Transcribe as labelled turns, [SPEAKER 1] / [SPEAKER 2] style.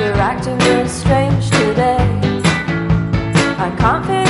[SPEAKER 1] You're acting real strange today. I can't feel